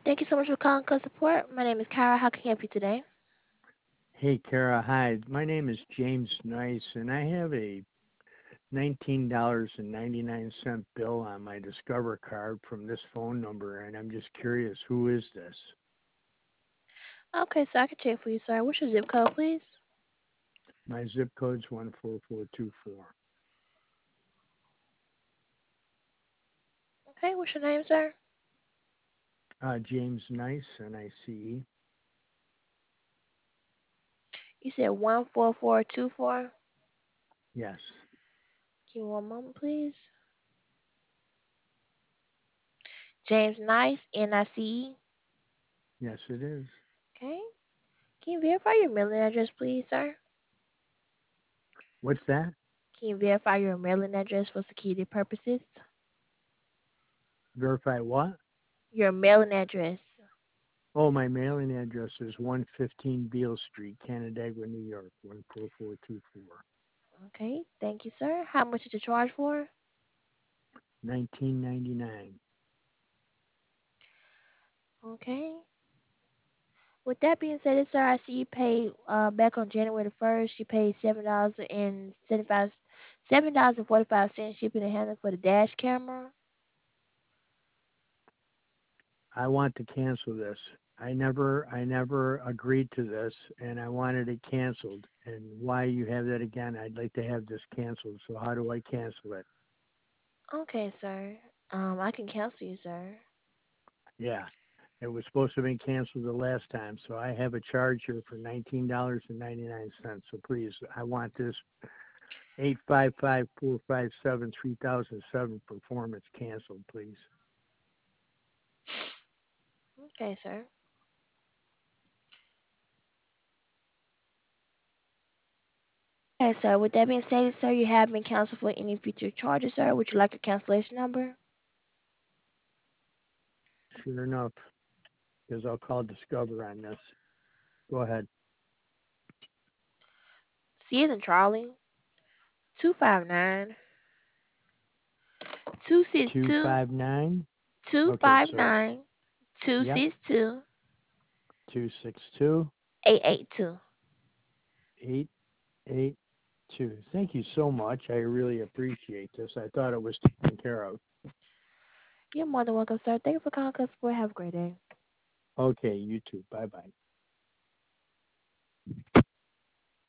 Thank you so much for calling Cus Support. My name is Kyra. How can I help you today? Hey, Kara. Hi. My name is James Nice, and I have a $19.99 bill on my Discover card from this phone number, and I'm just curious, who is this? Okay, so I can check for you, sir. What's your zip code, please? My zip code's 14424. Okay, what's your name, sir? James Nice, Nice. You said 14424. Yes. Give me one moment, please. James Nice, Nice. Yes, it is. Okay. Can you verify your mailing address, please, sir? What's that? Can you verify your mailing address for security purposes? Verify what? Your mailing address. Oh, my mailing address is 115 Beale Street, Canandaigua, New York, 14424. Okay, thank you, sir. How much did you charge for? 1999. Okay. With that being said, sir, I see you paid back on January the 1st. You paid $7.45 shipping and handling for the dash camera. I want to cancel this. I never agreed to this, and I wanted it canceled. And why you have that again? I'd like to have this canceled. So how do I cancel it? Okay, sir. I can cancel you, sir. Yeah, it was supposed to have been canceled the last time. So I have a charge here for $19.99. So please, I want this 855-457-3007 performance canceled, please. Okay, sir. Okay, sir. With that being said, sir, you have been canceled for any future charges, sir. Would you like a cancellation number? Sure enough, because I'll call Discover on this. Go ahead. C is in Charlie. 259 262 259. Okay, so 259 yep, 262 262 882. 882. Thank you so much. I really appreciate this. I thought it was taken care of. You're more than welcome, sir. Thank you for calling us. Have a great day. Okay, you too. Bye bye.